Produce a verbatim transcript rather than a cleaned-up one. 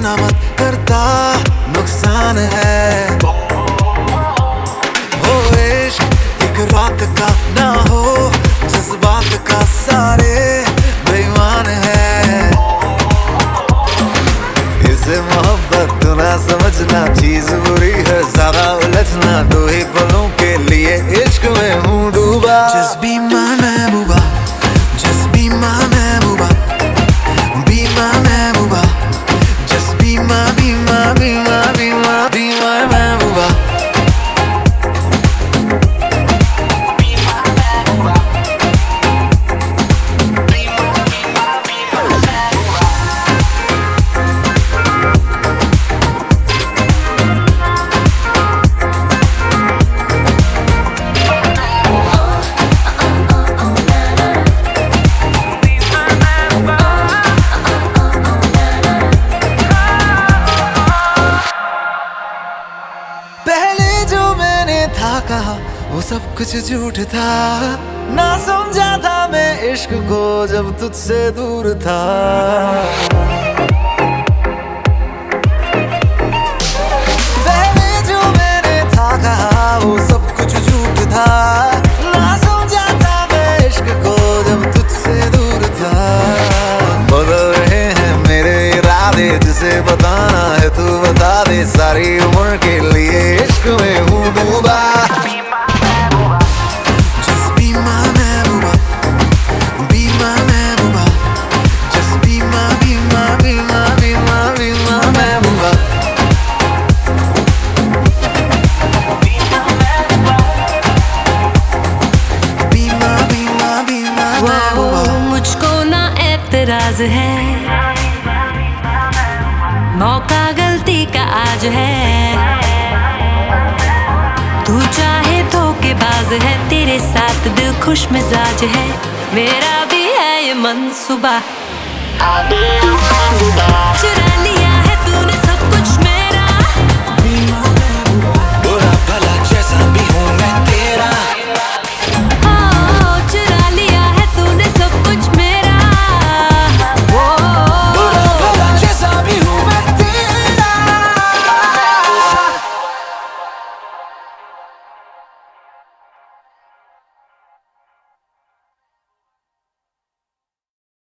ना मत करता, नुकसान है। हो इश्क एक रात का ना हो, जज्बात का सारे बेईमान है। इसे मोहब्बत तो ना समझना, चीज बुरी है ज्यादा उलझना। दो ही पलों के लिए इश्क में हूँ डूबा। Just be my Mehbooba, just be my Mehbooba, be my Mehbooba, just be my, be my, be my, be my, be my महबूबा। कहा वो सब कुछ झूठ था, ना समझा था मैं इश्क को जब तुझसे दूर था। पहले जो मैंने था कहा वो सब कुछ झूठ था, ना समझा था मैं इश्क को जब तुझसे दूर था। बदल रहे हैं मेरे इरादे, जिसे बताना है तू बता दे। सारी उम्र के लिए इश्क में हूँ डूबा। मुझको ना एतराज है, मौका गलती का आज है। तू चाहे धोखेबाज है, तेरे साथ दिल खुश मिजाज है। मेरा भी है ये मंसूबा।